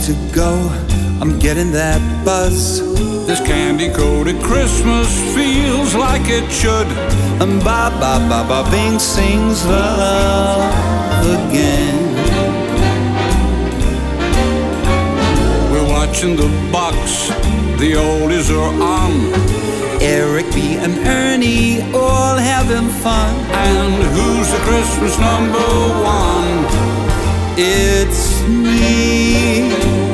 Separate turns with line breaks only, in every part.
to go, I'm getting that buzz. This candy-coated Christmas feels like it should. And ba-ba-ba-ba Bing sings love again. We're watching the box, the oldies are on. Eric B. and Ernie all having fun. And who's the Christmas number one? It's me.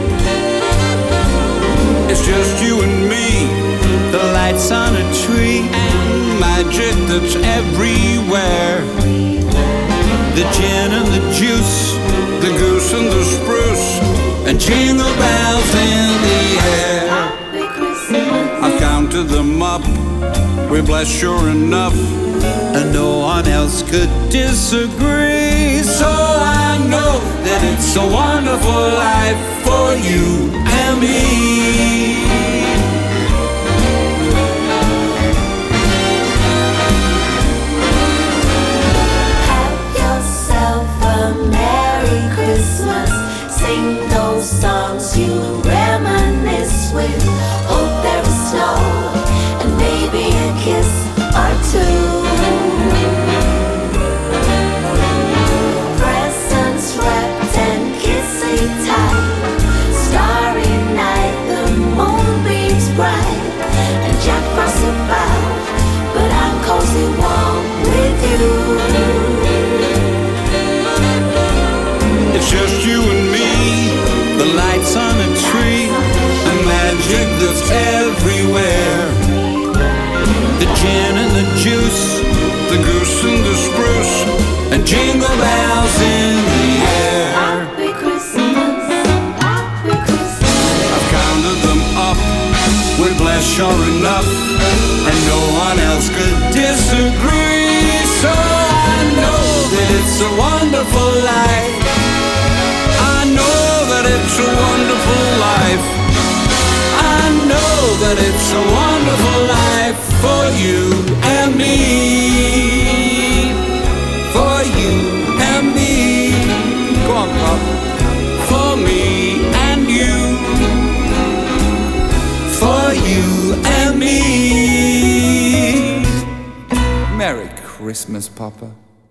It's just you and me. The lights on a tree and magic that's everywhere. The gin and the juice, the goose and the spruce, and jingle bells in the air. I've counted them up, we're blessed sure enough, and no one else could disagree. So I know that it's a wonderful life for you and me.
Have yourself a Merry Christmas. Sing those songs you reminisce with. Hope there is snow and maybe a kiss or two. Presents wrapped and kissy tight. Starry night, the moonbeams bright, and Jack Frost about, but I'm cozy warm with you.
It's just you and me, the lights on a tree, the magic that's everywhere. The gin and the juice, the goose and the spruce, and jingle bells in the air.
Happy Christmas, Happy Christmas.
I've counted them up, we're blessed sure enough, and no one else could disagree. So I know that it's a wonderful life. I know that it's a wonderful life. I know that it's a wonderful life for you and me. For you and me. Go on, Bob. For me and you. For you and me. Merry Christmas, Papa.